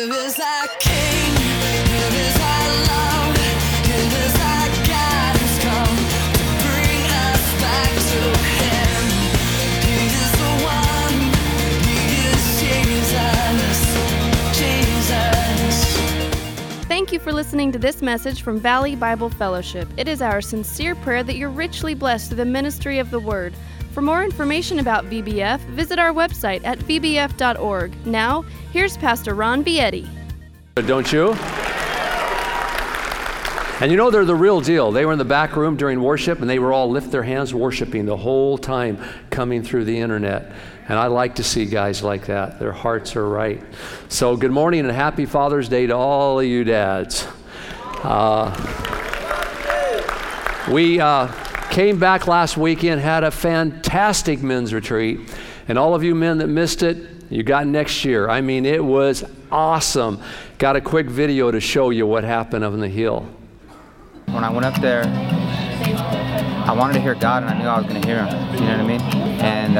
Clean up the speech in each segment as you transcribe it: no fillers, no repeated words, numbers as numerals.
Here is our King, here is our love, here is our guidance come to bring us back to Him. He is the one, He is Jesus. Thank you for listening to this message from Valley Bible Fellowship. It is our sincere prayer that you're richly blessed through the ministry of the Word. For more information about VBF, visit our website at vbf.org. Now, here's Pastor Ron Bietti. Don't you? And you know they're the real deal. They were in the back room during worship, and they were all lift their hands worshiping the whole time coming through the internet. And I like to see guys like that. Their hearts are right. So good morning and happy Father's Day to all of you dads. We came back last weekend, had a fantastic men's retreat. And all of you men that missed it, you got next year. I mean, it was awesome. Got a quick video to show you what happened on the hill. When I went up there, I wanted to hear God, and I knew I was going to hear Him. You know what I mean? And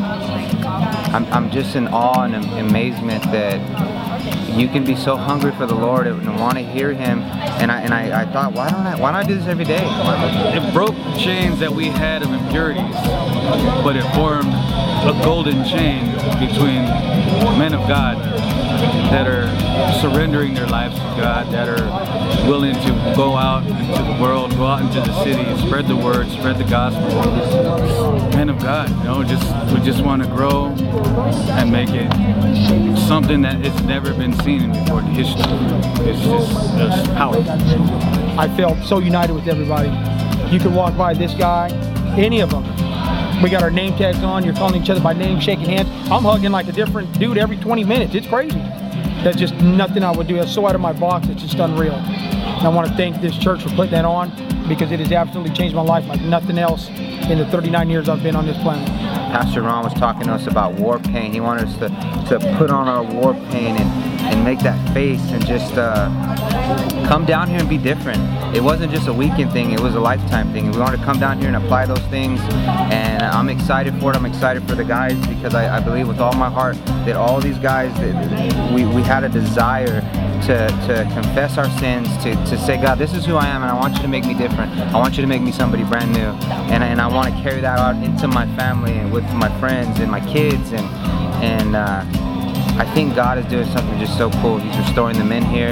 I'm just in awe and amazement that you can be so hungry for the Lord and want to hear Him. And I thought, why don't I do this every day? It broke chains that we had of impurities, but it formed a golden chain between men of God that are surrendering their lives to God, that are willing to go out into the world, go out into the city, spread the word, spread the gospel. Men of God, you know, we just want to grow and make it something that it's never been seen before in history. It's powerful. I felt so united with everybody. You could walk by this guy, any of them. We got our name tags on, you're calling each other by name, shaking hands. I'm hugging like a different dude every 20 minutes. It's crazy. That's just nothing I would do. That's so out of my box, it's just unreal. And I want to thank this church for putting that on, because it has absolutely changed my life like nothing else in the 39 years I've been on this planet. Pastor Ron was talking to us about war paint. He wanted us to put on our war paint and make that face and just come down here and be different. It wasn't just a weekend thing, it was a lifetime thing. We wanted to come down here and apply those things, and I'm excited for it. I'm excited for the guys, because I believe with all my heart that all these guys, we had a desire to confess our sins, to say, God, this is who I am, and I want you to make me different. I want you to make me somebody brand new, and I want to carry that out into my family and with my friends and my kids, and I think God is doing something just so cool. He's restoring the men here.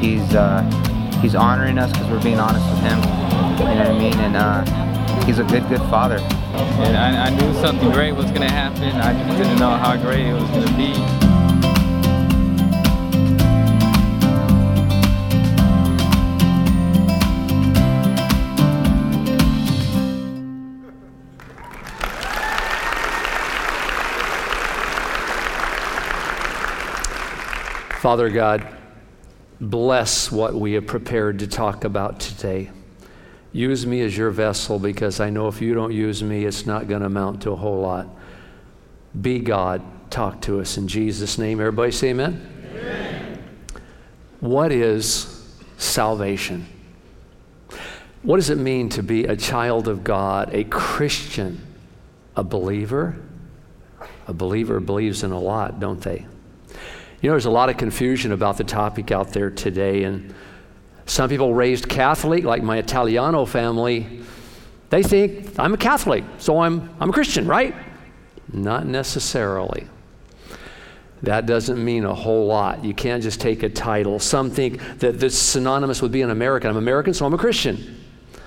He's honoring us because we're being honest with Him. You know what I mean? And He's a good father. And I knew something great was going to happen. I just didn't know how great it was going to be. Father God, bless what we have prepared to talk about today. Use me as your vessel, because I know if you don't use me, it's not going to amount to a whole lot. Be God, talk to us in Jesus' name. Everybody say amen. Amen. What is salvation? What does it mean to be a child of God, a Christian, a believer? A believer believes in a lot, don't they? You know, there's a lot of confusion about the topic out there today, and some people raised Catholic, like my Italiano family, they think I'm a Catholic, so I'm a Christian, right? Not necessarily. That doesn't mean a whole lot. You can't just take a title. Some think that this is synonymous with being American. I'm American, so I'm a Christian.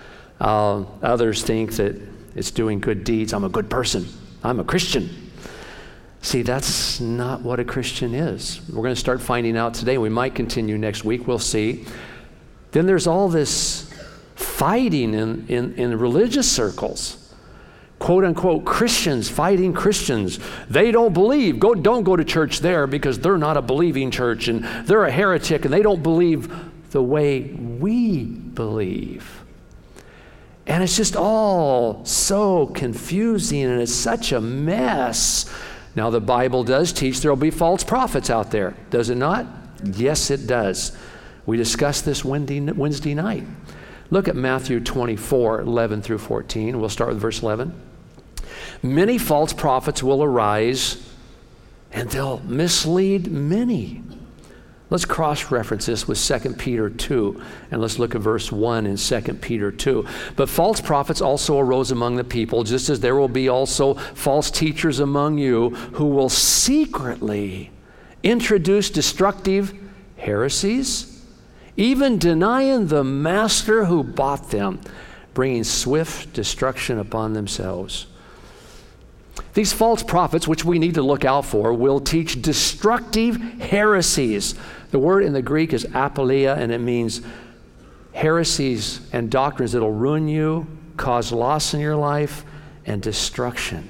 Others think that it's doing good deeds. I'm a good person. I'm a Christian. See, that's not what a Christian is. We're going to start finding out today. We might continue next week. We'll see. Then there's all this fighting in religious circles. Quote unquote Christians fighting Christians. They don't believe. Don't go to church there because they're not a believing church and they're a heretic and they don't believe the way we believe. And it's just all so confusing and it's such a mess. Now, the Bible does teach there will be false prophets out there. Does it not? Yes, it does. We discussed this Wednesday night. Look at Matthew 24, 11 through 14. We'll start with verse 11. Many false prophets will arise, and they'll mislead many. Let's cross-reference this with 2 Peter 2, and let's look at verse 1 in 2 Peter 2. But false prophets also arose among the people, just as there will be also false teachers among you who will secretly introduce destructive heresies, even denying the master who bought them, bringing swift destruction upon themselves. These false prophets, which we need to look out for, will teach destructive heresies. The word in the Greek is apoleia, and it means heresies and doctrines that will ruin you, cause loss in your life, and destruction.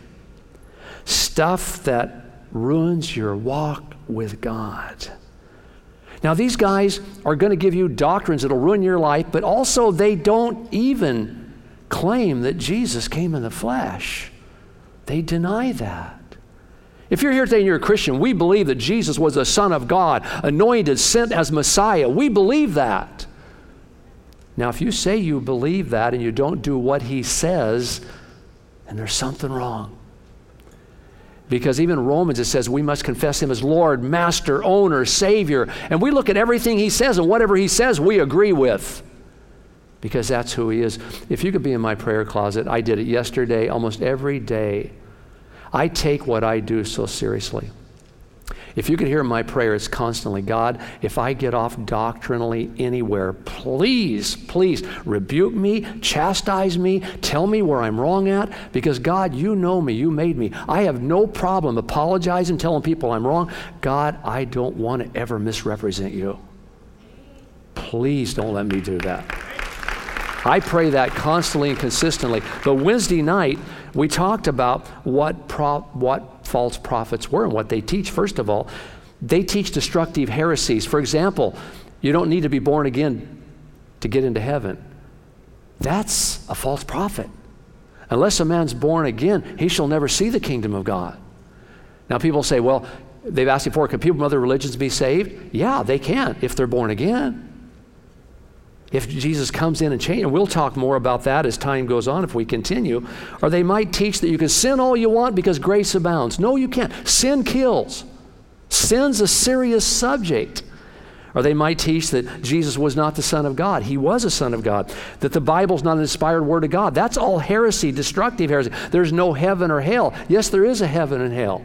Stuff that ruins your walk with God. Now, these guys are going to give you doctrines that will ruin your life, but also they don't even claim that Jesus came in the flesh. They deny that. If you're here today and you're a Christian, we believe that Jesus was the Son of God, anointed, sent as Messiah. We believe that. Now, if you say you believe that and you don't do what he says, then there's something wrong. Because even in Romans it says we must confess him as Lord, Master, Owner, Savior. And we look at everything he says, and whatever he says we agree with. Because that's who he is. If you could be in my prayer closet, I did it yesterday, almost every day. I take what I do so seriously. If you could hear my prayer, it's constantly, God, if I get off doctrinally anywhere, please, please rebuke me, chastise me, tell me where I'm wrong at, because God, you know me, you made me. I have no problem apologizing, telling people I'm wrong. God, I don't want to ever misrepresent you. Please don't let me do that. I pray that constantly and consistently. But Wednesday night, we talked about what false prophets were and what they teach. First of all, they teach destructive heresies. For example, you don't need to be born again to get into heaven. That's a false prophet. Unless a man's born again, he shall never see the kingdom of God. Now people say, well, they've asked before, can people from other religions be saved? Yeah, they can if they're born again. If Jesus comes in and changes, and we'll talk more about that as time goes on if we continue, or they might teach that you can sin all you want because grace abounds. No, you can't. Sin kills. Sin's a serious subject. Or they might teach that Jesus was not the Son of God. He was a Son of God. That the Bible's not an inspired word of God. That's all heresy, destructive heresy. There's no heaven or hell. Yes, there is a heaven and hell.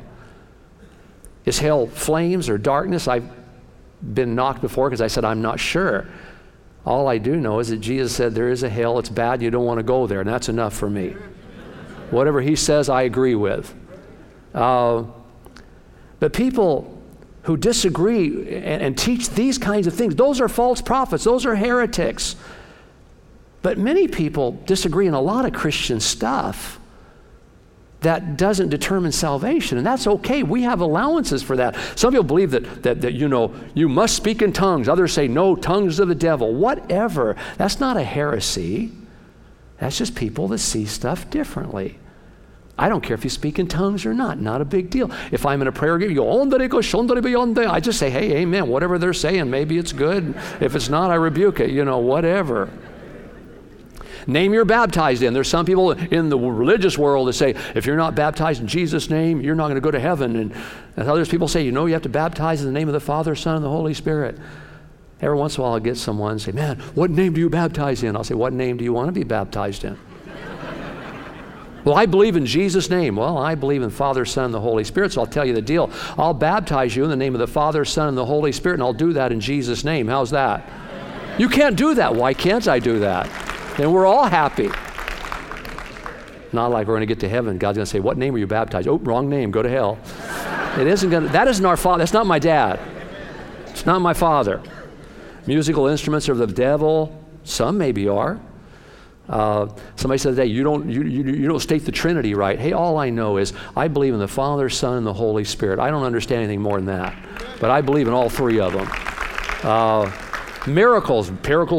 Is hell flames or darkness? I've been knocked before because I said I'm not sure. All I do know is that Jesus said there is a hell, it's bad, you don't want to go there, and that's enough for me. Whatever he says, I agree with. But people who disagree and teach these kinds of things, those are false prophets, those are heretics. But many people disagree in a lot of Christian stuff that doesn't determine salvation, and that's okay. We have allowances for that. Some people believe that you must speak in tongues. Others say, no, tongues of the devil. Whatever. That's not a heresy. That's just people that see stuff differently. I don't care if you speak in tongues or not a big deal. If I'm in a prayer, you go, I just say, hey, amen, whatever they're saying, maybe it's good. If it's not, I rebuke it, whatever. Name you're baptized in. There's some people in the religious world that say, if you're not baptized in Jesus' name, you're not going to go to heaven. And others people say, you have to baptize in the name of the Father, Son, and the Holy Spirit. Every once in a while I'll get someone and say, man, what name do you baptize in? I'll say, what name do you want to be baptized in? Well, I believe in Jesus' name. Well, I believe in Father, Son, and the Holy Spirit, so I'll tell you the deal. I'll baptize you in the name of the Father, Son, and the Holy Spirit, and I'll do that in Jesus' name. How's that? You can't do that. Why can't I do that? Then we're all happy. Not like we're going to get to heaven. God's going to say, what name were you baptized? Oh, wrong name. Go to hell. That isn't our Father. That's not my dad. It's not my father. Musical instruments are the devil. Some maybe are. Somebody said today, you don't state the Trinity right. Hey, all I know is I believe in the Father, Son, and the Holy Spirit. I don't understand anything more than that. But I believe in all three of them. Miracles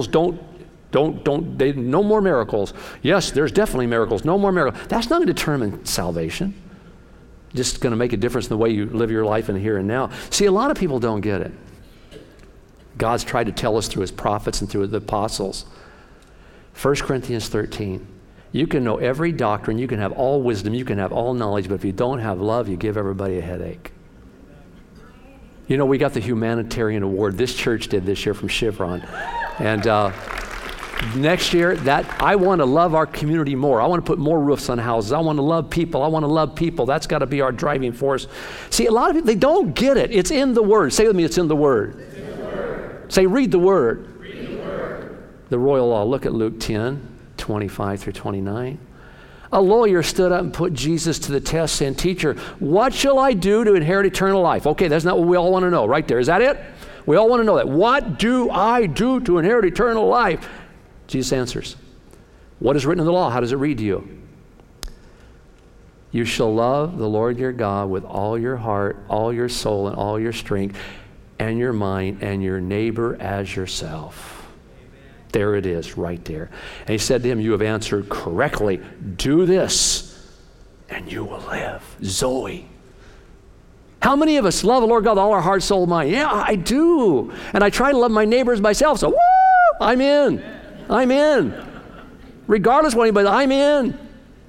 no more miracles. Yes, there's definitely miracles. No more miracles. That's not going to determine salvation. Just going to make a difference in the way you live your life in the here and now. See, a lot of people don't get it. God's tried to tell us through his prophets and through the apostles. 1 Corinthians 13. You can know every doctrine, you can have all wisdom, you can have all knowledge, but if you don't have love, you give everybody a headache. You know, we got the humanitarian award. This church did this year from Chevron. And next year, I want to love our community more. I want to put more roofs on houses. I want to love people. I want to love people. That's got to be our driving force. See, a lot of people, they don't get it. It's in the Word. Say with me, it's in the Word. It's in the Word. Say, read the Word. Read the Word. The royal law. Look at Luke 10:25 through 29. A lawyer stood up and put Jesus to the test, saying, Teacher, what shall I do to inherit eternal life? Okay, that's not what we all want to know right there. Is that it? We all want to know that. What do I do to inherit eternal life? Jesus answers, what is written in the law? How does it read to you? You shall love the Lord your God with all your heart, all your soul, and all your strength, and your mind, and your neighbor as yourself. There it is, right there. And he said to him, you have answered correctly. Do this, and you will live. Zoe. How many of us love the Lord God with all our heart, soul, mind? Yeah, I do. And I try to love my neighbors myself, so woo, I'm in. I'm in. Regardless of what anybody, I'm in.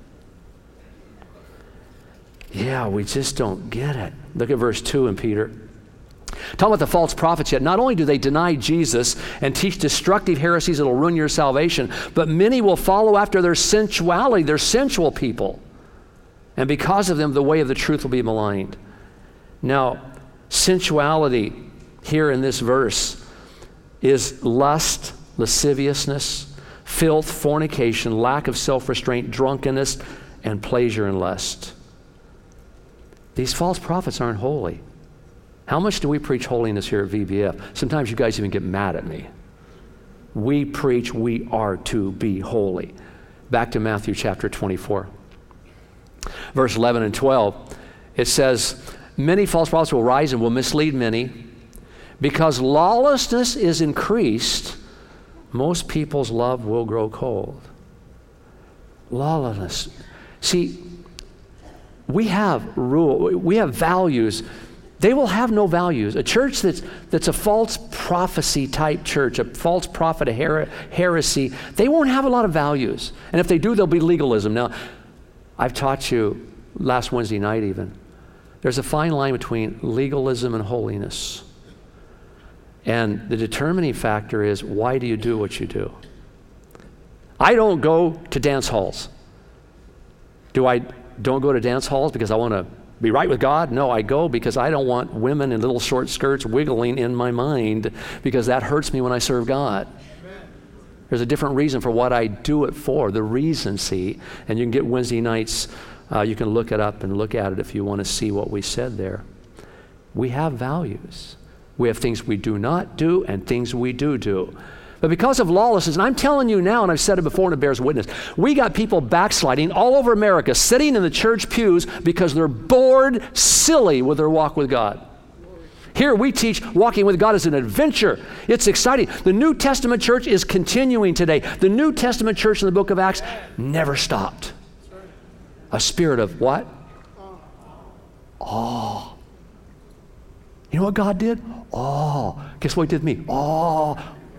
Yeah, we just don't get it. Look at verse 2 in Peter. Talking about the false prophets yet. Not only do they deny Jesus and teach destructive heresies that will ruin your salvation, but many will follow after their sensuality. They're sensual people. And because of them, the way of the truth will be maligned. Now, sensuality here in this verse is lust, lasciviousness, filth, fornication, lack of self-restraint, drunkenness, and pleasure and lust. These false prophets aren't holy. How much do we preach holiness here at VBF? Sometimes you guys even get mad at me. We preach we are to be holy. Back to Matthew chapter 24. Verse 11 and 12, it says, many false prophets will rise and will mislead many. Because lawlessness is increased, most people's love will grow cold. Lawlessness. See, we have values. They will have no values. A church that's a false prophecy type church, a false prophet, a heresy, they won't have a lot of values. And if they do, they'll be legalism. Now, I've taught you last Wednesday night even, there's a fine line between legalism and holiness. And the determining factor is, why do you do what you do? I don't go to dance halls. Do I don't go to dance halls because I want to be right with God? No, I go because I don't want women in little short skirts wiggling in my mind, because that hurts me when I serve God. There's a different reason for what I do it for. The reason, see, and you can get Wednesday nights, you can look it up and look at it if you want to see what we said there. We have values. We have things we do not do and things we do. But because of lawlessness, and I'm telling you now, and I've said it before and it bears witness, we got people backsliding all over America, sitting in the church pews because they're bored silly with their walk with God. Here we teach walking with God is an adventure. It's exciting. The New Testament church is continuing today. The New Testament church in the book of Acts never stopped. A spirit of what? Awe. You know what God did? Awe. Guess what he did to me? Awe.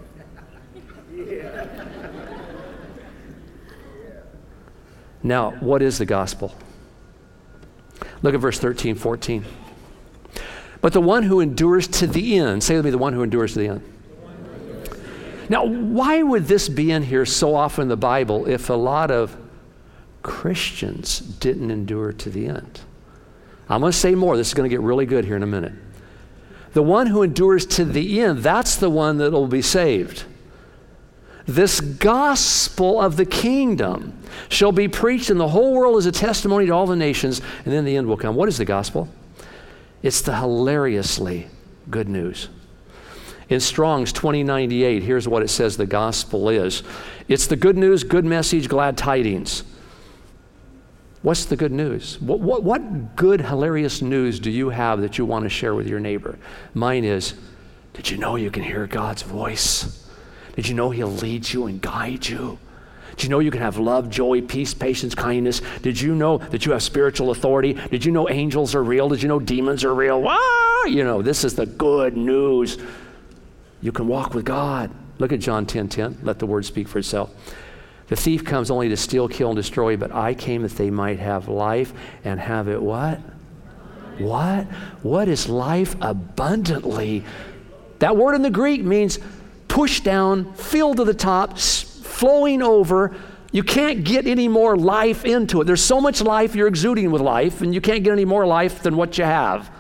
Now, what is the gospel? Look at verse 13, 14. But the one who endures to the end, say with me, the one who endures to the end. Now, why would this be in here so often in the Bible if a lot of Christians didn't endure to the end? I'm going to say more. This is going to get really good here in a minute. The one who endures to the end, that's the one that will be saved. This gospel of the kingdom shall be preached in the whole world as a testimony to all the nations, and then the end will come. What is the gospel? It's the hilariously good news. In Strong's 2098, here's what it says the gospel is. It's the good news, good message, glad tidings. What's the good news? What good, hilarious news do you have that you want to share with your neighbor? Mine is, did you know you can hear God's voice? Did you know he'll lead you and guide you? Did you know you can have love, joy, peace, patience, kindness? Did you know that you have spiritual authority? Did you know angels are real? Did you know demons are real? Ah! You know, this is the good news. You can walk with God. Look at John 10:10. Let the word speak for itself. The thief comes only to steal, kill, and destroy, but I came that they might have life and have it what? What? What is life abundantly? That word in the Greek means push down, filled to the top, flowing over. You can't get any more life into it. There's so much life you're exuding with life, and you can't get any more life than what you have.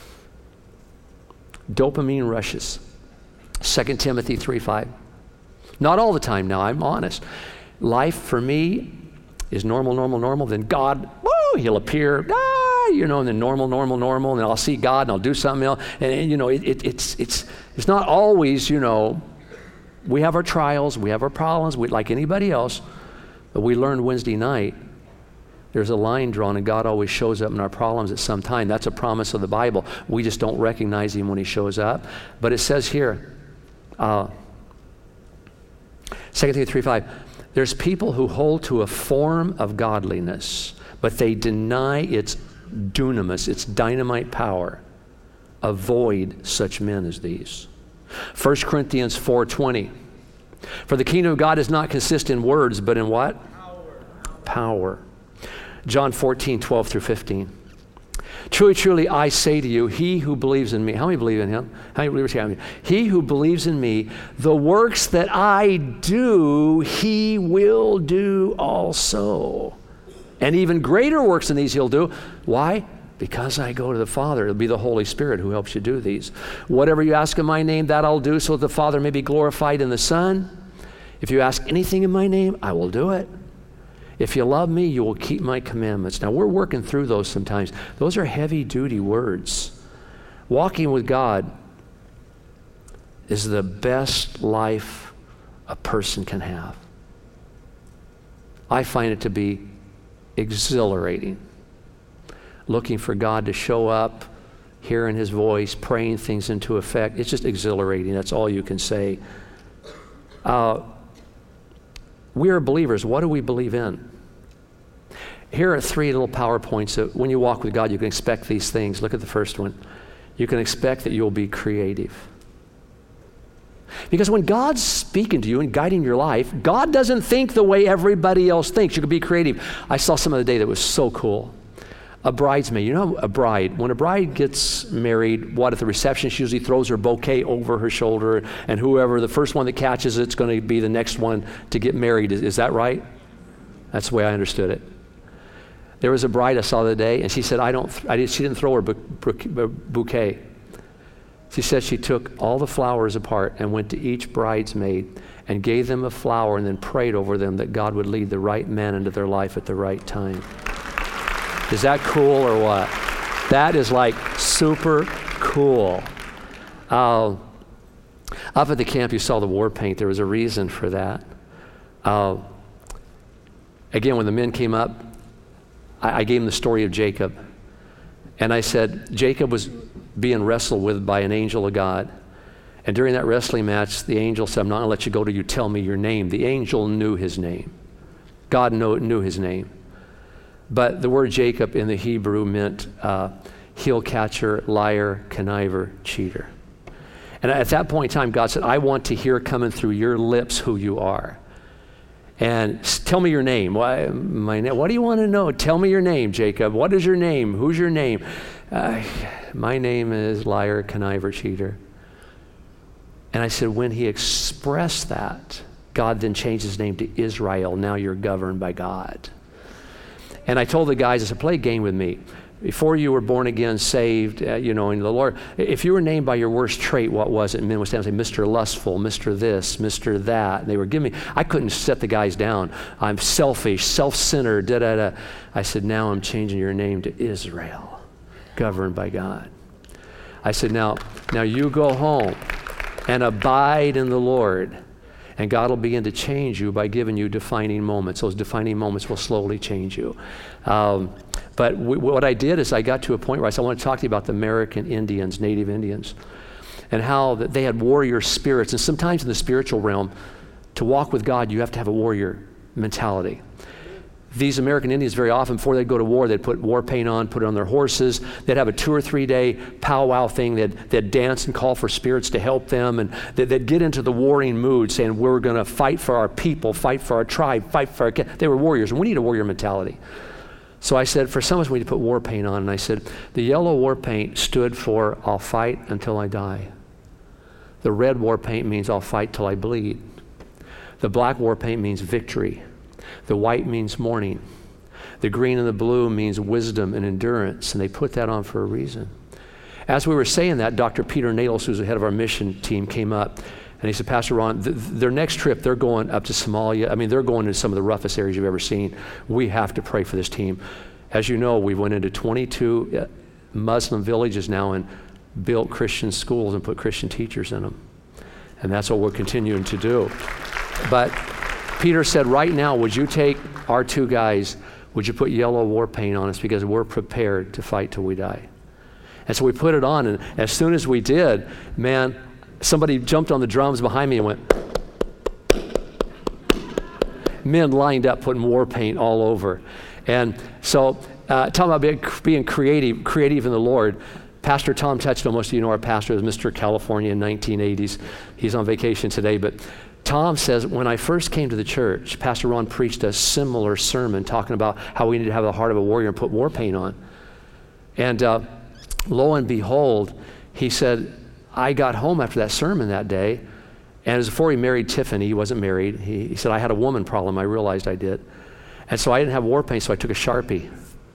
Dopamine rushes. 2 Timothy 3:5. Not all the time now, I'm honest. Life for me is normal. Then God, woo, he'll appear, and then normal, and then I'll see God and I'll do something else. And it's not always, we have our trials, we have our problems, like anybody else. But we learned Wednesday night, there's a line drawn and God always shows up in our problems at some time. That's a promise of the Bible. We just don't recognize him when he shows up. But it says here, 2 Timothy 3:5, there's people who hold to a form of godliness, but they deny its dunamis, its dynamite power. Avoid such men as these. 1 Corinthians 4:20, for the kingdom of God does not consist in words, but in what? Power. John 14:12-15. Truly, I say to you, he who believes in me, how many believe in him? How many believers have him? He who believes in me, the works that I do, he will do also. And even greater works than these he'll do. Why? Because I go to the Father. It'll be the Holy Spirit who helps you do these. Whatever you ask in my name, that I'll do, so that the Father may be glorified in the Son. If you ask anything in my name, I will do it. If you love me, you will keep my commandments. Now, we're working through those sometimes. Those are heavy-duty words. Walking with God is the best life a person can have. I find it to be exhilarating. Looking for God to show up, hearing his voice, praying things into effect. It's just exhilarating. That's all you can say. We are believers. What do we believe in? Here are 3 little PowerPoints that when you walk with God, you can expect these things. Look at the first one. You can expect that you'll be creative. Because when God's speaking to you and guiding your life, God doesn't think the way everybody else thinks. You can be creative. I saw some of the day that was so cool. A bridesmaid, a bride, when a bride gets married, at the reception, she usually throws her bouquet over her shoulder, and whoever, the first one that catches it's going to be the next one to get married. Is that right? That's the way I understood it. There was a bride I saw the other day, and she said, she didn't throw her bouquet. She said she took all the flowers apart and went to each bridesmaid and gave them a flower and then prayed over them that God would lead the right man into their life at the right time. Is that cool or what? That is like super cool. Up at the camp, you saw the war paint. There was a reason for that. Again, when the men came up, I gave them the story of Jacob. And I said, Jacob was being wrestled with by an angel of God. And during that wrestling match, the angel said, I'm not going to let you go till you tell me your name. The angel knew his name. God knew his name. But the word Jacob in the Hebrew meant heel catcher, liar, conniver, cheater. And at that point in time, God said, I want to hear coming through your lips who you are. And tell me your name. What do you want to know? Tell me your name, Jacob. What is your name? Who's your name? My name is liar, conniver, cheater. And I said, when he expressed that, God then changed his name to Israel. Now you're governed by God. And I told the guys, I said, play a game with me. Before you were born again, saved, in the Lord, if you were named by your worst trait, what was it? And men would stand and say, Mr. Lustful, Mr. This, Mr. That. And they were giving me, I couldn't set the guys down. I'm selfish, self-centered, da-da-da. I said, now I'm changing your name to Israel, governed by God. I said, now you go home and abide in the Lord. And God will begin to change you by giving you defining moments. Those defining moments will slowly change you. But what I did is I got to a point where I said, I want to talk to you about the American Indians, Native Indians, and how that they had warrior spirits. And sometimes in the spiritual realm, to walk with God, you have to have a warrior mentality. These American Indians, very often, before they'd go to war, they'd put war paint on, put it on their horses. They'd have a 2 or 3 day powwow thing. They'd dance and call for spirits to help them. And they'd get into the warring mood, saying, we're going to fight for our people, fight for our tribe, fight for our... They were warriors, and we need a warrior mentality. So I said, for some of us, we need to put war paint on. And I said, the yellow war paint stood for I'll fight until I die. The red war paint means I'll fight till I bleed. The black war paint means victory. The white means mourning. The green and the blue means wisdom and endurance, and they put that on for a reason. As we were saying that, Dr. Peter Nails, who's the head of our mission team, came up, and he said, Pastor Ron, their next trip, they're going up to Somalia. I mean, they're going to some of the roughest areas you've ever seen. We have to pray for this team. As you know, we went into 22 Muslim villages now and built Christian schools and put Christian teachers in them. And that's what we're continuing to do. But Peter said, right now, would you take our two guys, would you put yellow war paint on us, because we're prepared to fight till we die. And so we put it on, and as soon as we did, man, somebody jumped on the drums behind me and went. Men lined up putting war paint all over. And so talking about being creative in the Lord, Pastor Tom Touchstone, most of you know our pastor was Mr. California in 1980s. He's on vacation today, but Tom says, when I first came to the church, Pastor Ron preached a similar sermon talking about how we need to have the heart of a warrior and put war paint on. And lo and behold, he said, I got home after that sermon that day, and it was before he married Tiffany. He wasn't married. He said, I had a woman problem. I realized I did. And so I didn't have war paint, so I took a Sharpie.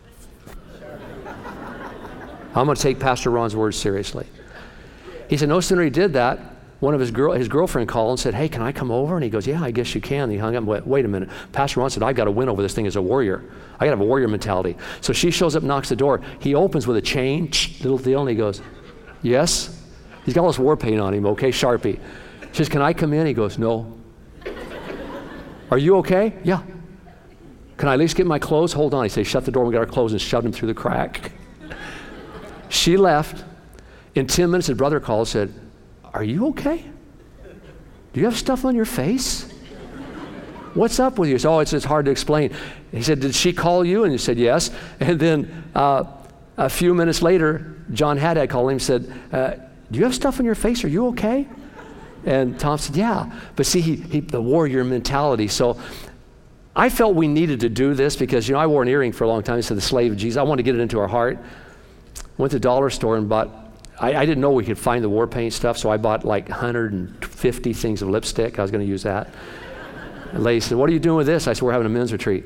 I'm going to take Pastor Ron's words seriously. He said, no sooner he did that, one of his girlfriend called and said, hey, can I come over? And he goes, yeah, I guess you can. And he hung up and went, wait a minute. Pastor Ron said, I've got to win over this thing as a warrior. I got to have a warrior mentality. So she shows up, knocks the door. He opens with a chain, little deal, and he goes, yes? He's got all this war paint on him, okay, Sharpie. She says, can I come in? He goes, no. Are you okay? Yeah. Can I at least get my clothes? Hold on. He says, shut the door. We got our clothes and shoved him through the crack. She left. In 10 minutes, his brother called and said, are you okay? Do you have stuff on your face? What's up with you? He said, oh, it's hard to explain. He said, did she call you? And he said, yes. And then a few minutes later, John Haddad called him and said, do you have stuff on your face? Are you okay? And Tom said, yeah. But see, he the warrior mentality. So I felt we needed to do this because, you know, I wore an earring for a long time. He said, the slave of Jesus. I wanted to get it into our heart. Went to the dollar store and bought, I didn't know we could find the war paint stuff, so I bought like 150 things of lipstick. I was going to use that. And the lady said, what are you doing with this? I said, we're having a men's retreat.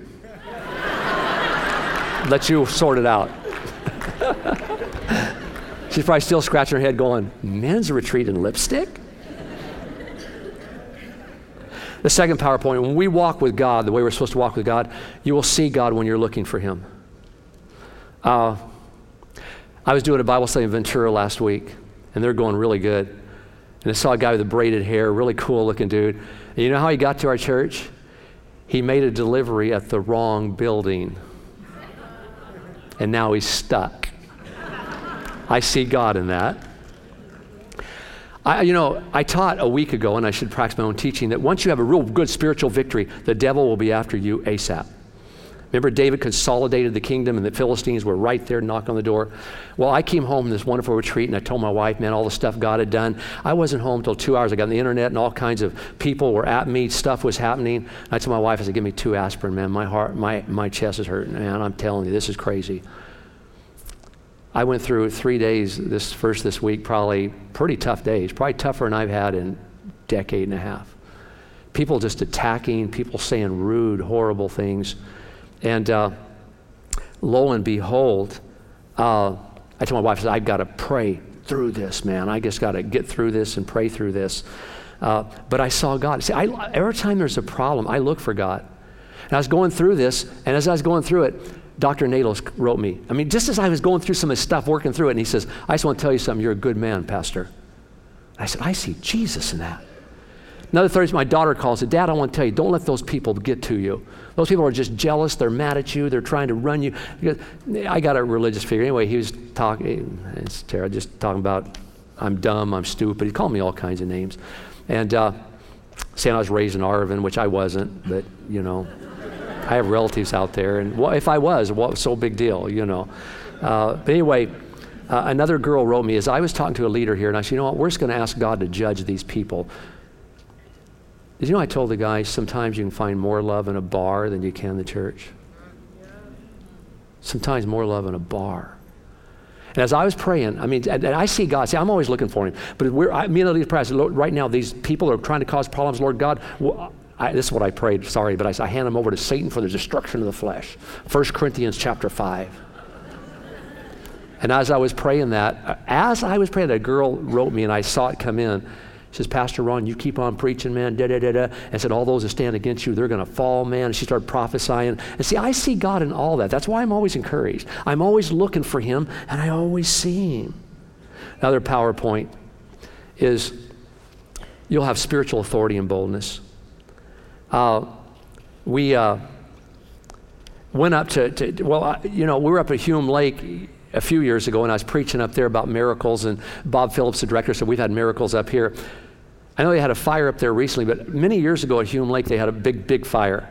Let you sort it out. She's probably still scratching her head going, men's retreat in lipstick? The second PowerPoint, when we walk with God, the way we're supposed to walk with God, you will see God when you're looking for him. I was doing a Bible study in Ventura last week, and they're going really good. And I saw a guy with the braided hair, really cool looking dude. And you know how he got to our church? He made a delivery at the wrong building. And now he's stuck. I see God in that. I taught a week ago, and I should practice my own teaching, that once you have a real good spiritual victory, the devil will be after you ASAP. Remember, David consolidated the kingdom, and the Philistines were right there knocking on the door. Well, I came home from this wonderful retreat, and I told my wife, man, all the stuff God had done. I wasn't home until 2 hours. I got on the internet, and all kinds of people were at me. Stuff was happening. I told my wife, I said, give me 2 aspirin, man. My heart, my chest is hurting, man. I'm telling you, this is crazy. I went through 3 days this week, probably pretty tough days, probably tougher than I've had in a decade and a half. People just attacking, people saying rude, horrible things. And lo and behold, I told my wife, I said, I've got to pray through this, man. I just got to get through this and pray through this. But I saw God. See, every time there's a problem, I look for God. And I was going through this, and as I was going through it, Dr. Nails wrote me. I mean, just as I was going through some of his stuff, working through it, and he says, I just want to tell you something. You're a good man, Pastor. I said, I see Jesus in that. Another Thursday, my daughter calls and said, Dad, I want to tell you, don't let those people get to you. Those people are just jealous. They're mad at you. They're trying to run you. I got a religious figure. Anyway, he was talking, it's terrible, just talking about, I'm dumb, I'm stupid. He called me all kinds of names. And saying I was raised in Arvin, which I wasn't, but, you know, I have relatives out there. And if I was, what was so big deal, you know. But anyway, another girl wrote me as I was talking to a leader here, and I said, you know what, we're just going to ask God to judge these people. Did you know I told the guy sometimes you can find more love in a bar than you can in the church? Sometimes more love in a bar. And as I was praying, and I see God. See, I'm always looking for him. But me and Elise prayed, I said, Lord, right now, these people are trying to cause problems. Lord God, this is what I prayed, sorry, but I said, I hand them over to Satan for the destruction of the flesh. 1 Corinthians chapter 5. And as I was praying that, a girl wrote me, and I saw it come in. She says, Pastor Ron, you keep on preaching, man, da-da-da-da. And said, all those that stand against you, they're going to fall, man. And she started prophesying. And see, I see God in all that. That's why I'm always encouraged. I'm always looking for him, and I always see him. Another PowerPoint is you'll have spiritual authority and boldness. We went up we were up at Hume Lake a few years ago, and I was preaching up there about miracles, and Bob Phillips, the director, said, we've had miracles up here. I know they had a fire up there recently, but many years ago at Hume Lake, they had a big fire.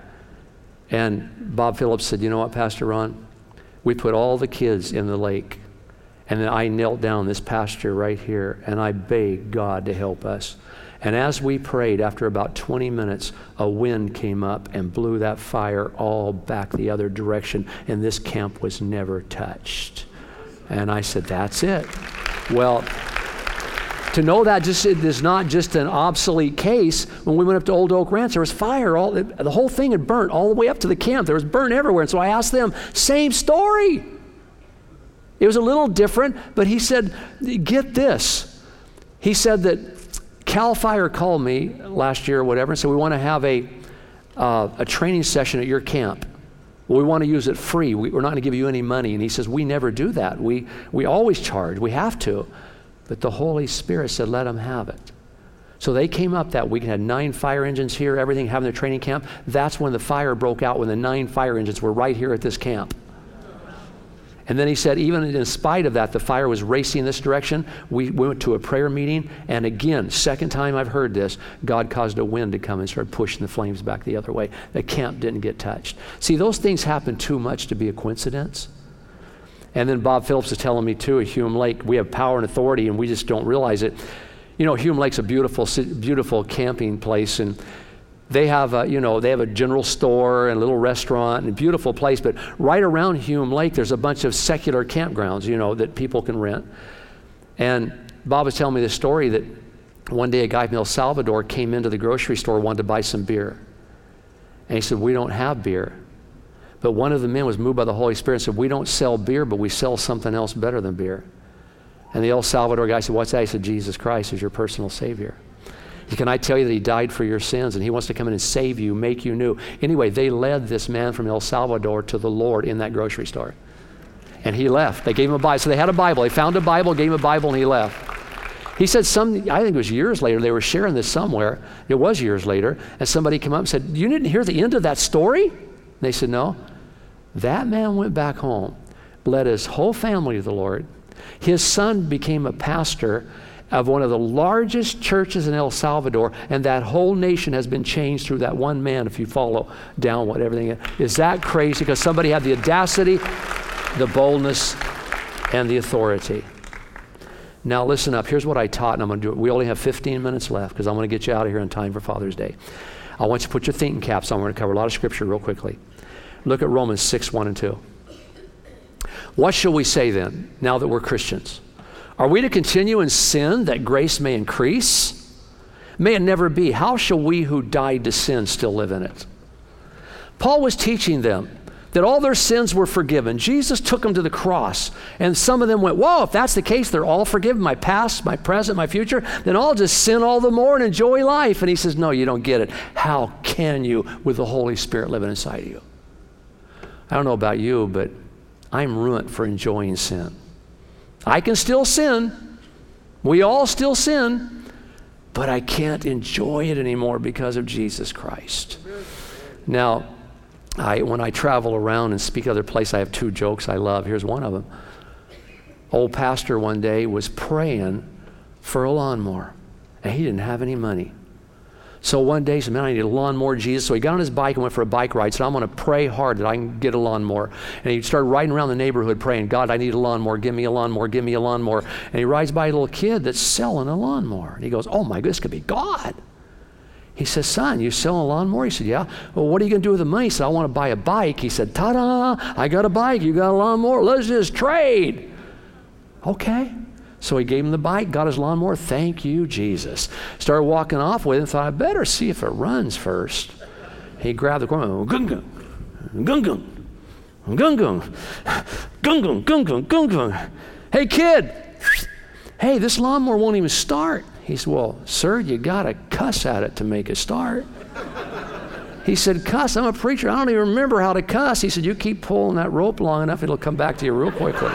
And Bob Phillips said, you know what, Pastor Ron? We put all the kids in the lake, and then I knelt down this pasture right here, and I begged God to help us. And as we prayed, after about 20 minutes, a wind came up and blew that fire all back the other direction, and this camp was never touched. And I said, that's it. Well, to know that it is not just an obsolete case. When we went up to Old Oak Ranch, there was fire. The whole thing had burnt all the way up to the camp. There was burnt everywhere. And so I asked them, same story. It was a little different, but he said, get this. He said that CAL FIRE called me last year or whatever and said, we want to have a training session at your camp. Well, we want to use it free. We're not going to give you any money. And he says, we never do that. We always charge. We have to. But the Holy Spirit said, let them have it. So they came up that week and had 9 fire engines here, everything, having their training camp. That's when the fire broke out, when the 9 fire engines were right here at this camp. And then he said, even in spite of that, the fire was racing this direction. We went to a prayer meeting, and again, second time I've heard this, God caused a wind to come and start pushing the flames back the other way. The camp didn't get touched. See, those things happen too much to be a coincidence. And then Bob Phillips is telling me too, at Hume Lake, we have power and authority, and we just don't realize it. You know, Hume Lake's a beautiful camping place, and they have a general store and a little restaurant and a beautiful place, but right around Hume Lake, there's a bunch of secular campgrounds, that people can rent. And Bob was telling me this story that one day a guy from El Salvador came into the grocery store, wanted to buy some beer. And he said, we don't have beer. But one of the men was moved by the Holy Spirit and said, we don't sell beer, but we sell something else better than beer. And the El Salvador guy said, what's that? He said, Jesus Christ is your personal Savior. Can I tell you that he died for your sins and he wants to come in and save you, make you new? Anyway, they led this man from El Salvador to the Lord in that grocery store. And he left. They gave him a Bible. So they had a Bible. They found a Bible, gave him a Bible, and he left. He said I think it was years later, they were sharing this somewhere. It was years later. And somebody came up and said, you didn't hear the end of that story? And they said, no. That man went back home, led his whole family to the Lord. His son became a pastor of one of the largest churches in El Salvador, and that whole nation has been changed through that one man, if you follow down what everything is. Is that crazy? Because somebody had the audacity, the boldness, and the authority. Now listen up. Here's what I taught, and I'm going to do it. We only have 15 minutes left because I want to get you out of here in time for Father's Day. I want you to put your thinking caps on. We're going to cover a lot of scripture real quickly. Look at Romans 6:1-2. What shall we say then, now that we're Christians? Are we to continue in sin that grace may increase? May it never be. How shall we who died to sin still live in it? Paul was teaching them that all their sins were forgiven. Jesus took them to the cross, and some of them went, whoa, if that's the case, they're all forgiven, my past, my present, my future, then I'll just sin all the more and enjoy life. And he says, no, you don't get it. How can you with the Holy Spirit living inside of you? I don't know about you, but I'm ruined for enjoying sin. I can still sin. We all still sin, but I can't enjoy it anymore because of Jesus Christ. Now, when I travel around and speak other places, I have 2 jokes I love. Here's one of them. Old pastor one day was praying for a lawnmower, and he didn't have any money. So one day he said, man, I need a lawnmower, Jesus. So he got on his bike and went for a bike ride. Said, I'm going to pray hard that I can get a lawnmower. And he started riding around the neighborhood praying, God, I need a lawnmower. Give me a lawnmower. Give me a lawnmower. And he rides by a little kid that's selling a lawnmower. And he goes, oh my goodness, this could be God. He says, son, you selling a lawnmower? He said, yeah. Well, what are you going to do with the money? He said, I want to buy a bike. He said, ta-da, I got a bike, you got a lawnmower, let's just trade. Okay. So he gave him the bike, got his lawnmower. Thank you, Jesus. Started walking off with it and thought, I better see if it runs first. He grabbed the corner, gung gung, gung gung, gung gung, gung gung, gung gung, gung gung. Hey kid, hey, this lawnmower won't even start. He said, well, sir, you got to cuss at it to make it start. He said, cuss? I'm a preacher. I don't even remember how to cuss. He said, you keep pulling that rope long enough, it'll come back to you real quickly.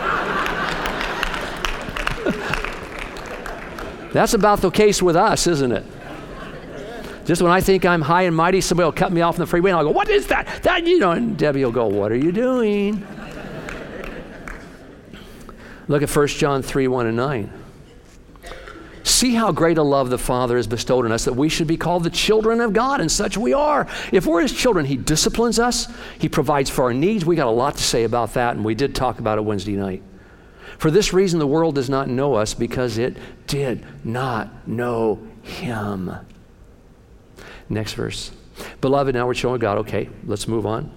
That's about the case with us, isn't it? Just when I think I'm high and mighty, somebody will cut me off in the freeway and I'll go, what is that? That, you know, and Debbie will go, what are you doing? Look at 1 John 3, 1 and 9. See how great a love the Father has bestowed on us that we should be called the children of God, and such we are. If we're His children, He disciplines us. He provides for our needs. We got a lot to say about that, and we did talk about it Wednesday night. For this reason, the world does not know us, because it did not know Him. Next verse. Beloved, now we're children of God. Okay, let's move on.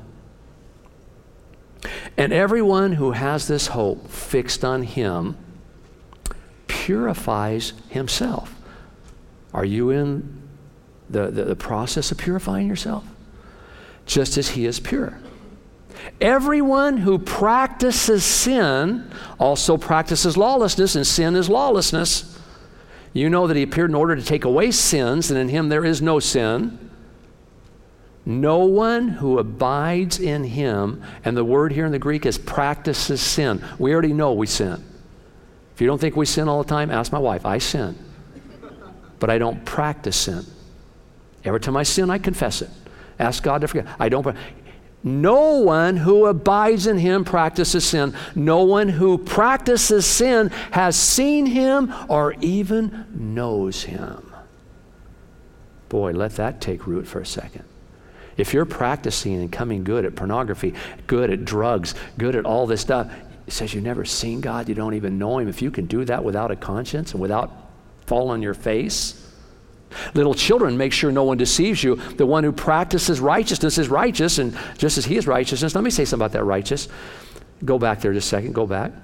And everyone who has this hope fixed on Him purifies himself. Are you in the process of purifying yourself? Just as He is pure. Everyone who practices sin also practices lawlessness, and sin is lawlessness. You know that He appeared in order to take away sins, and in Him there is no sin. No one who abides in Him, and the word here in the Greek is practices sin. We already know we sin. If you don't think we sin all the time, ask my wife. I sin, but I don't practice sin. Every time I sin, I confess it. Ask God to forgive. No one who abides in Him practices sin. No one who practices sin has seen Him or even knows Him. Boy, let that take root for a second. If you're practicing and coming good at pornography, good at drugs, good at all this stuff, it says you've never seen God, you don't even know Him. If you can do that without a conscience and without falling on your face. Little children, make sure no one deceives you. The one who practices righteousness is righteous, and just as He is righteousness. Let me say something about that righteous. Go back there just a second. Go back.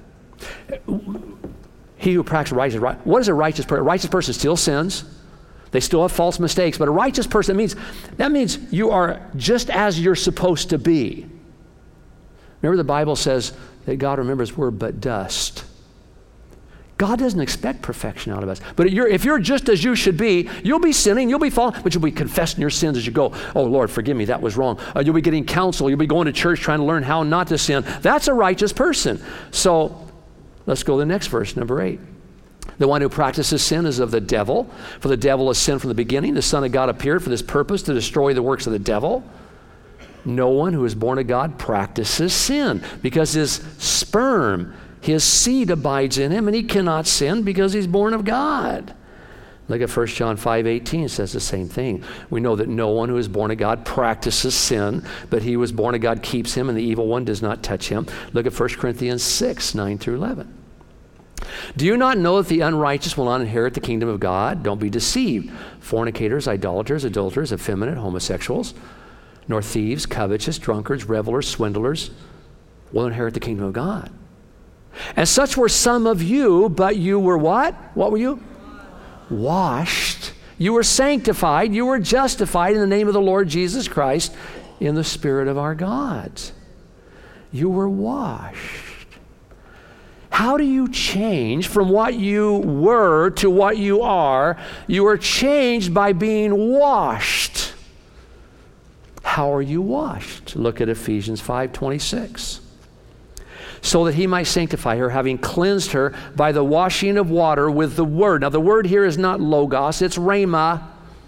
He who practices righteousness. What is a righteous person? A righteous person still sins. They still have false mistakes. But a righteous person, that means you are just as you're supposed to be. Remember the Bible says that God remembers we're but dust. God doesn't expect perfection out of us. But if you're just as you should be, you'll be sinning, you'll be falling, but you'll be confessing your sins as you go. Oh, Lord, forgive me, that was wrong. You'll be getting counsel. You'll be going to church trying to learn how not to sin. That's a righteous person. So let's go to the next verse, number 8. The one who practices sin is of the devil, for the devil has sinned from the beginning. The Son of God appeared for this purpose, to destroy the works of the devil. No one who is born of God practices sin, because his sperm, his seed abides in him, and he cannot sin because he's born of God. Look at 1 John 5:18, it says the same thing. We know that no one who is born of God practices sin, but he who is born of God keeps him, and the evil one does not touch him. Look at 1 Corinthians 6, 9 through 11. Do you not know that the unrighteous will not inherit the kingdom of God? Don't be deceived. Fornicators, idolaters, adulterers, effeminate, homosexuals, nor thieves, covetous, drunkards, revelers, swindlers will inherit the kingdom of God. And such were some of you, but you were what? What were you? Washed. You were sanctified. You were justified in the name of the Lord Jesus Christ in the Spirit of our God. You were washed. How do you change from what you were to what you are? You are changed by being washed. How are you washed? Look at Ephesians 5:26. So that he might sanctify her, having cleansed her by the washing of water with the word. Now the word here is not logos, it's rhema.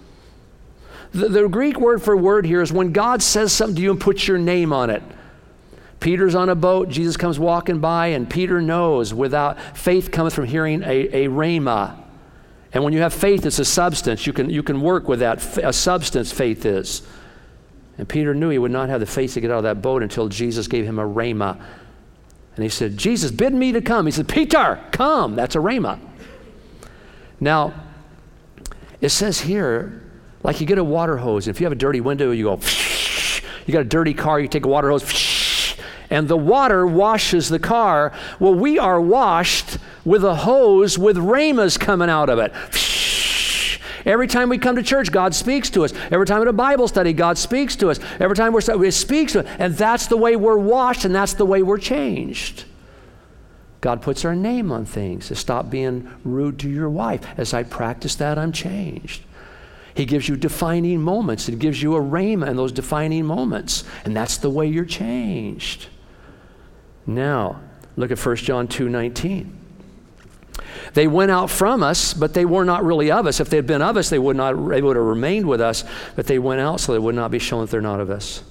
The Greek word for word here is when God says something to you and puts your name on it. Peter's on a boat, Jesus comes walking by, and Peter knows without faith cometh from hearing a rhema. And when you have faith, it's a substance. You can work with that. A substance, faith is. And Peter knew he would not have the faith to get out of that boat until Jesus gave him a rhema. And he said, Jesus, bid me to come. He said, Peter, come. That's a rhema. Now, it says here Like you get a water hose, and if you have a dirty window, you go, you got a dirty car, you take a water hose, and the water washes the car. Well, we are washed with a hose with rhemas coming out of it. Every time we come to church, God speaks to us. Every time in a Bible study, God speaks to us. Every time He speaks to us. And that's the way we're washed, and that's the way we're changed. God puts our name on things. To stop being rude to your wife. As I practice that, I'm changed. He gives you defining moments. It gives you a rhema in those defining moments. And that's the way you're changed. Now, look at 1 John 2:19. They went out from us, but they were not really of us. If they had been of us, they would have remained with us. But they went out so they would not be shown that they're not of us.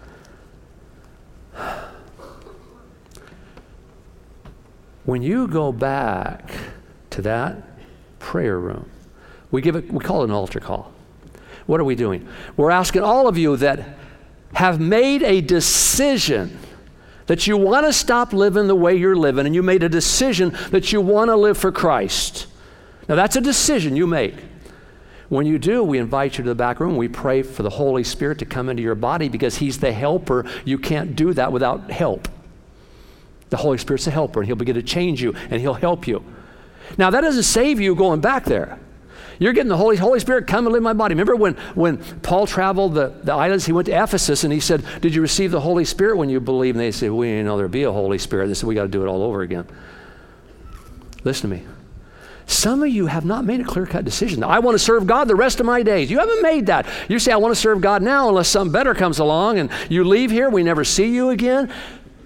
When you go back to that prayer room, we call it an altar call. What are we doing? We're asking all of you that have made a decision that you want to stop living the way you're living, and you made a decision that you want to live for Christ. Now that's a decision you make. When you do, we invite you to the back room. We pray for the Holy Spirit to come into your body because He's the helper. You can't do that without help. The Holy Spirit's the helper, and He'll begin to change you, and He'll help you. Now that doesn't save you going back there. You're getting the Holy Spirit, come and live in my body. Remember when Paul traveled the islands, he went to Ephesus and he said, did you receive the Holy Spirit when you believed? And they said, we didn't know there'd be a Holy Spirit. They said, we got to do it all over again. Listen to me. Some of you have not made a clear-cut decision. Now, I want to serve God the rest of my days. You haven't made that. You say, I want to serve God now unless something better comes along, and you leave here, we never see you again.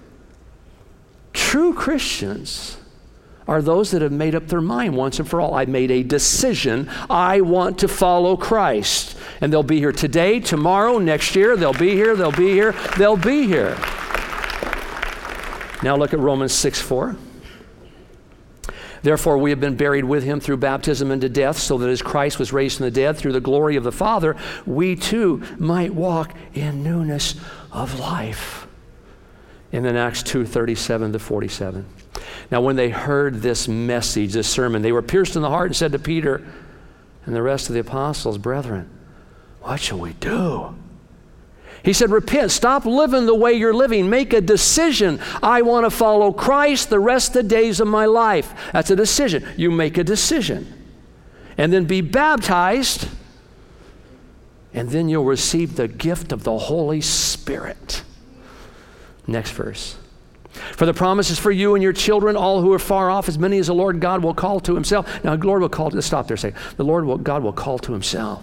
True Christians are those that have made up their mind once and for all. I made a decision. I want to follow Christ. And they'll be here today, tomorrow, next year. They'll be here, they'll be here, they'll be here. Now look at Romans 6:4. Therefore we have been buried with Him through baptism into death, so that as Christ was raised from the dead through the glory of the Father, we too might walk in newness of life. And then Acts 2:37-47. Now when they heard this message, this sermon, they were pierced in the heart and said to Peter and the rest of the apostles, brethren, what shall we do? He said, repent, stop living the way you're living. Make a decision. I want to follow Christ the rest of the days of my life. That's a decision. You make a decision. And then be baptized, and then you'll receive the gift of the Holy Spirit. Next verse. For the promise is for you and your children, all who are far off, as many as the Lord God will call to Himself. Now, the Lord will call, let's stop there a second. God will call to Himself.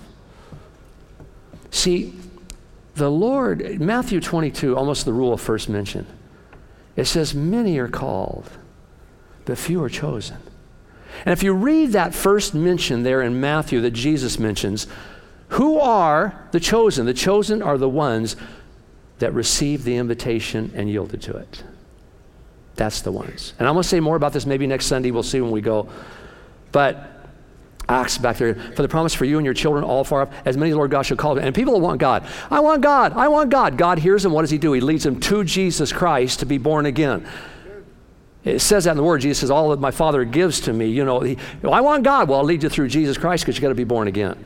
See, the Lord, Matthew 22, almost the rule of first mention. It says, many are called, but few are chosen. And if you read that first mention there in Matthew that Jesus mentions, who are the chosen? The chosen are the ones that received the invitation and yielded to it. That's the ones. And I'm going to say more about this maybe next Sunday. We'll see when we go. But Acts back there, for the promise for you and your children all far off, as many as the Lord God shall call. And people will want God. I want God. I want God. God hears them. What does He do? He leads them to Jesus Christ to be born again. It says that in the Word. Jesus says, all that my Father gives to me, I want God. Well, I'll lead you through Jesus Christ because you got to be born again.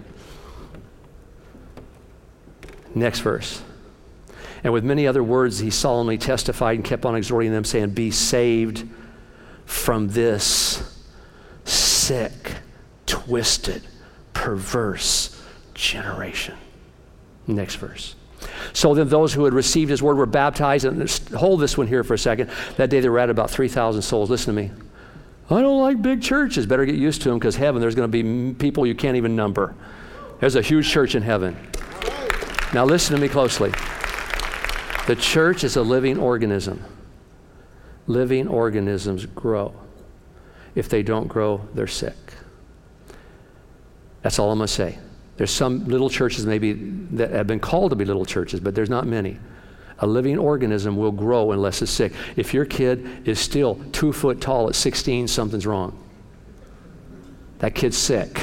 Next verse. And with many other words, He solemnly testified and kept on exhorting them, saying, be saved from this sick, twisted, perverse generation. Next verse. So then those who had received His word were baptized, and hold this one here for a second. That day they were at about 3,000 souls. Listen to me. I don't like big churches. Better get used to them, because heaven, there's going to be people you can't even number. There's a huge church in heaven. Now listen to me closely. The church is a living organism. Living organisms grow. If they don't grow, they're sick. That's all I'm going to say. There's some little churches maybe that have been called to be little churches, but there's not many. A living organism will grow unless it's sick. If your kid is still 2 foot tall at 16, something's wrong. That kid's sick.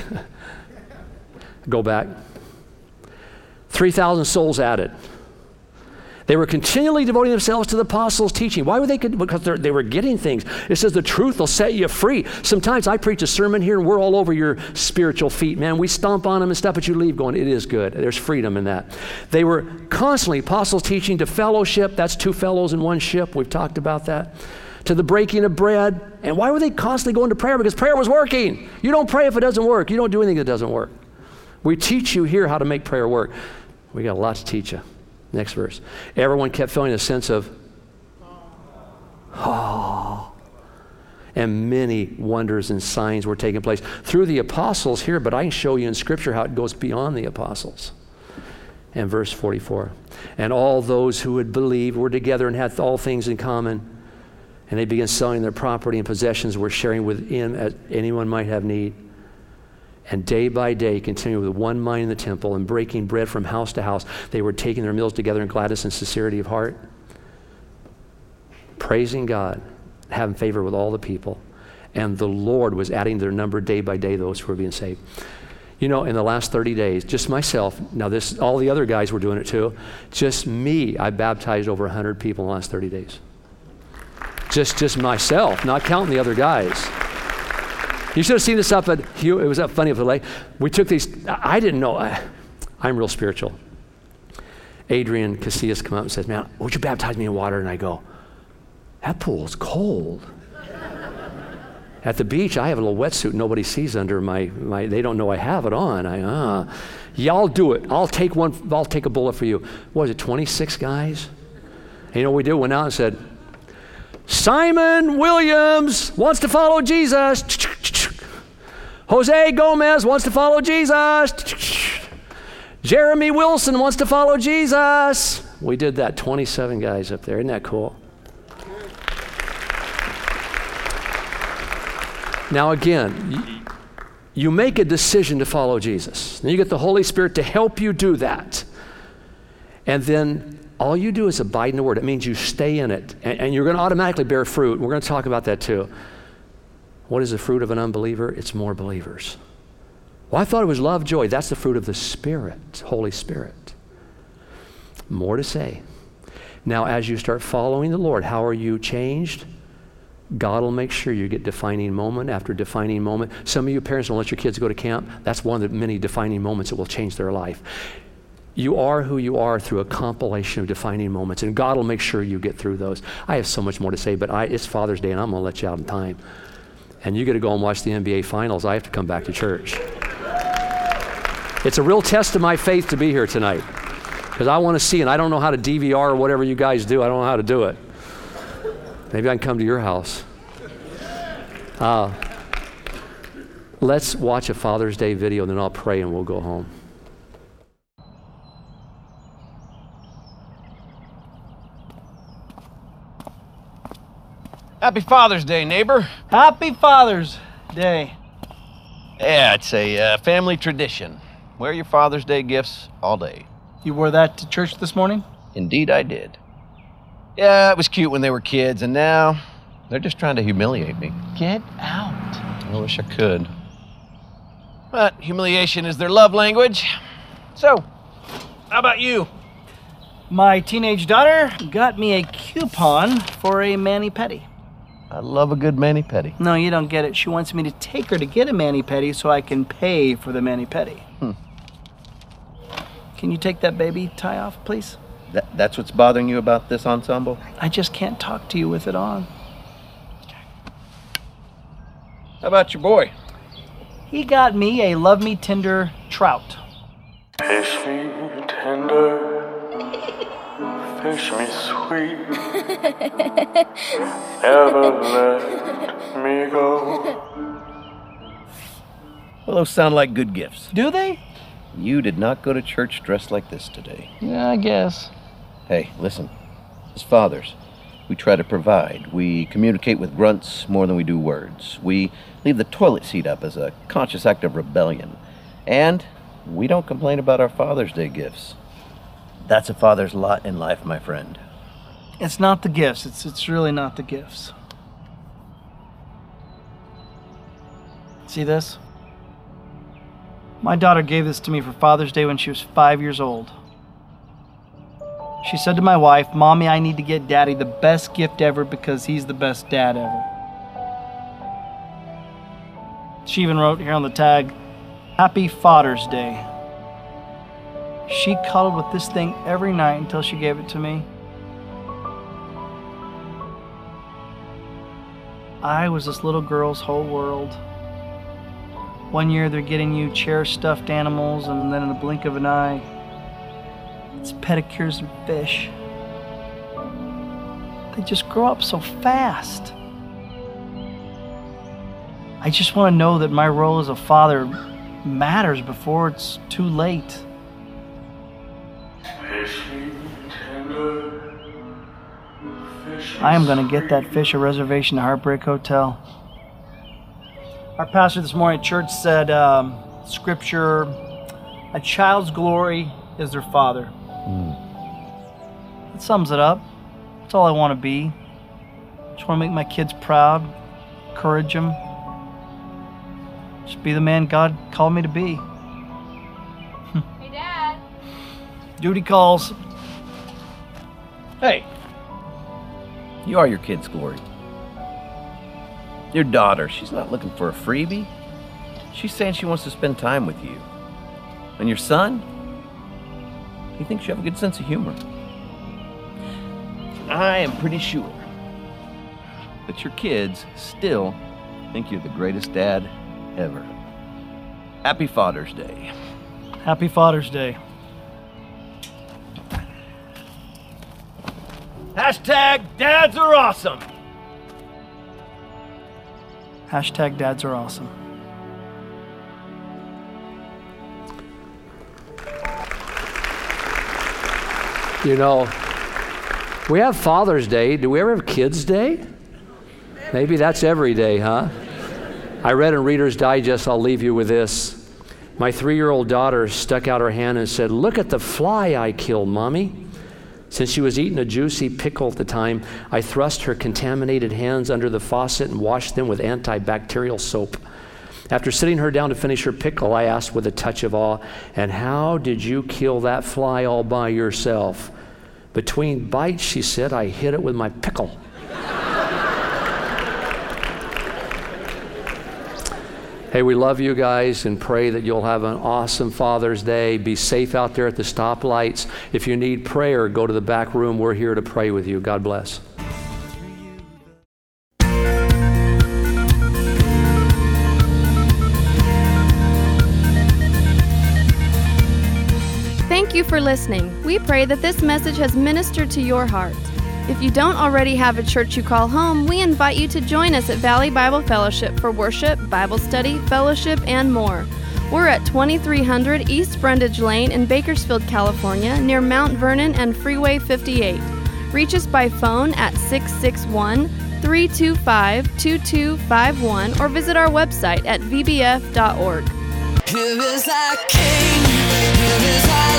Go back. 3,000 souls added. They were continually devoting themselves to the apostles' teaching. Why were they? Because they were getting things. It says the truth will set you free. Sometimes I preach a sermon here and we're all over your spiritual feet, man. We stomp on them and stuff, but you leave going, it is good. There's freedom in that. They were constantly, apostles teaching, to fellowship. That's 2 fellows in 1 ship. We've talked about that. To the breaking of bread. And why were they constantly going to prayer? Because prayer was working. You don't pray if it doesn't work. You don't do anything that doesn't work. We teach you here how to make prayer work. We got a lot to teach you. Next verse. Everyone kept feeling a sense of awe. And many wonders and signs were taking place through the apostles here, but I can show you in Scripture how it goes beyond the apostles. And verse 44. And all those who had believed were together and had all things in common. And they began selling their property and possessions, were sharing with him as anyone might have need. And day by day, continuing with one mind in the temple and breaking bread from house to house, they were taking their meals together in gladness and sincerity of heart, praising God, having favor with all the people. And the Lord was adding to their number day by day those who were being saved. You know, in the last 30 days, just myself, now this, all the other guys were doing it too, just me, I baptized over 100 people in the last 30 days. Just myself, not counting the other guys. You should have seen this up at Hugh. It was up funny of the lake. We took these, I didn't know, I'm real spiritual. Adrian Casillas come up and says, man, would you baptize me in water? And I go, that pool's cold. At the beach, I have a little wetsuit nobody sees under my they don't know I have it on. Yeah, I'll do it. I'll take a bullet for you. What was it, 26 guys? And you know what we did? Went out and said, Simon Williams wants to follow Jesus. Jose Gomez wants to follow Jesus. Jeremy Wilson wants to follow Jesus. We did that, 27 guys up there. Isn't that cool? Now again, you make a decision to follow Jesus. And you get the Holy Spirit to help you do that. And then all you do is abide in the Word. It means you stay in it. And you're going to automatically bear fruit. We're going to talk about that too. What is the fruit of an unbeliever? It's more believers. Well, I thought it was love, joy. That's the fruit of the Spirit, Holy Spirit. More to say. Now, as you start following the Lord, how are you changed? God will make sure you get defining moment after defining moment. Some of you parents don't let your kids go to camp. That's one of the many defining moments that will change their life. You are who you are through a compilation of defining moments, and God will make sure you get through those. I have so much more to say, but it's Father's Day, and I'm going to let you out in time. And you got to go and watch the NBA Finals. I have to come back to church. It's a real test of my faith to be here tonight, because I want to see, and I don't know how to DVR or whatever you guys do. I don't know how to do it. Maybe I can come to your house. Let's watch a Father's Day video, and then I'll pray, and we'll go home. Happy Father's Day, neighbor. Happy Father's Day. Yeah, it's a family tradition. Wear your Father's Day gifts all day. You wore that to church this morning? Indeed I did. Yeah, it was cute when they were kids, and now they're just trying to humiliate me. Get out. I wish I could. But humiliation is their love language. So, how about you? My teenage daughter got me a coupon for a mani-pedi. I love a good mani-pedi. No, you don't get it. She wants me to take her to get a mani-pedi so I can pay for the mani-pedi. Can you take that baby tie off, please? That's what's bothering you about this ensemble? I just can't talk to you with it on. How about your boy? He got me a Love Me Tender trout. Fish me tender, fish me sweet, never let me go. Well, those sound like good gifts. Do they? You did not go to church dressed like this today. Yeah, I guess. Hey, listen. As fathers, we try to provide. We communicate with grunts more than we do words. We leave the toilet seat up as a conscious act of rebellion. And we don't complain about our Father's Day gifts. That's a father's lot in life, my friend. It's not the gifts. It's really not the gifts. See this? My daughter gave this to me for Father's Day when she was 5 years old. She said to my wife, "Mommy, I need to get Daddy the best gift ever because he's the best dad ever." She even wrote here on the tag, "Happy Father's Day." She cuddled with this thing every night until she gave it to me. I was this little girl's whole world. One year they're getting you cherished stuffed animals, and then in the blink of an eye, it's pedicures and fish. They just grow up so fast. I just want to know that my role as a father matters before it's too late. I am going to get that fish a reservation at Heartbreak Hotel. Our pastor this morning at church said, scripture, a child's glory is their father. That sums it up. That's all I want to be. Just want to make my kids proud, encourage them. Just be the man God called me to be. Hey, Dad. Duty calls. Hey, you are your kid's glory. Your daughter, she's not looking for a freebie. She's saying she wants to spend time with you. And your son, he thinks you have a good sense of humor. I am pretty sure that your kids still think you're the greatest dad ever. Happy Father's Day. Happy Father's Day. Hashtag dads are awesome. Hashtag dads are awesome. You know, we have Father's Day. Do we ever have Kids' Day? Maybe that's every day, huh? I read in Reader's Digest, I'll leave you with this. My 3-year-old daughter stuck out her hand and said, "Look at the fly I killed, Mommy." Since she was eating a juicy pickle at the time, I thrust her contaminated hands under the faucet and washed them with antibacterial soap. After sitting her down to finish her pickle, I asked with a touch of awe, "And how did you kill that fly all by yourself?" "Between bites," she said, "I hit it with my pickle." Hey, we love you guys and pray that you'll have an awesome Father's Day. Be safe out there at the stoplights. If you need prayer, go to the back room. We're here to pray with you. God bless. Thank you for listening. We pray that this message has ministered to your heart. If you don't already have a church you call home, we invite you to join us at Valley Bible Fellowship for worship, Bible study, fellowship, and more. We're at 2300 East Brundage Lane in Bakersfield, California, near Mount Vernon and Freeway 58. Reach us by phone at 661-325-2251 or visit our website at vbf.org. Here is our King, here is our